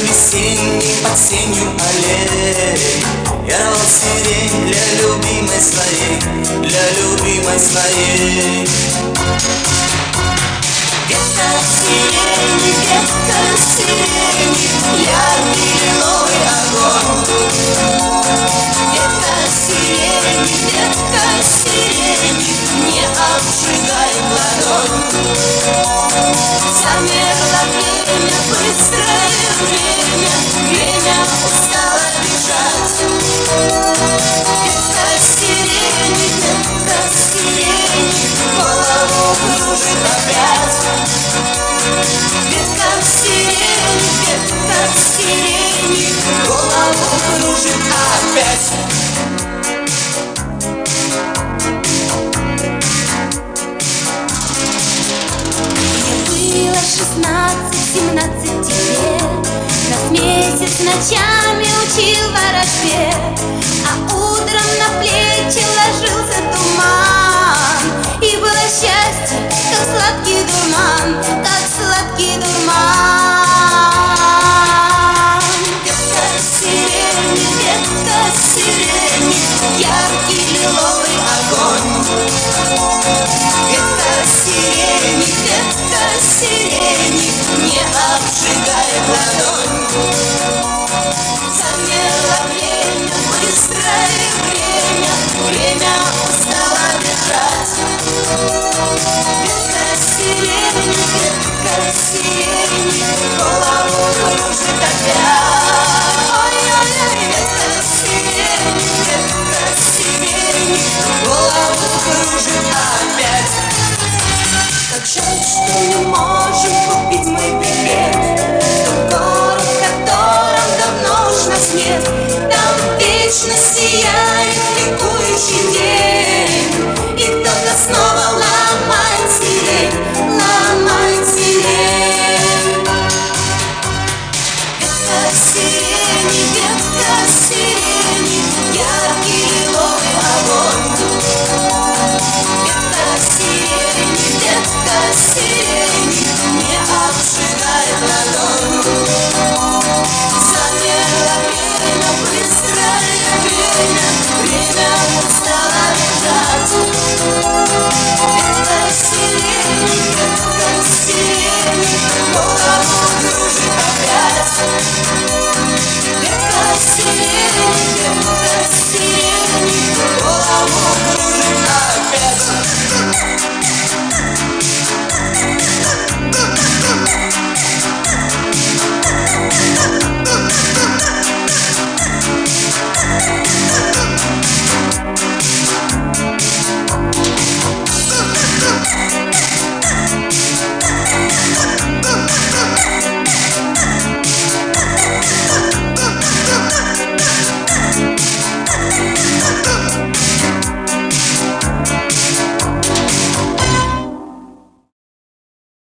весенний под сенью аллей. Я рвал сирень для любимой своей, для любимой своей. Ветка сирени, яркий лиловый огонь. Ветка сирени, не обжигай ладонь. Замерло время, быстрое время, время устало бежать. Ветка сирени, голову кружит опять. Ветка сирени, голову кружит опять. Мне было 16-17 лет, нас месяц ночами учил ворожбе, а утром на плечи ложился туман. И было счастье, как сладкий дурман, как сладкий дурман. Ветка сирени, яркий лиловый огонь. Ветка сирени, не обжигай ладонь. Замерло время, быстрое время, время устало бежать. Ветка сирени, голову кружит опять. Ой-ой-ой, ветка сирени, голову кружит опять. Как жаль, что не можем купить мой билет в тот город, в котором давно уж нас нет. Там вечно сияет ликующий день.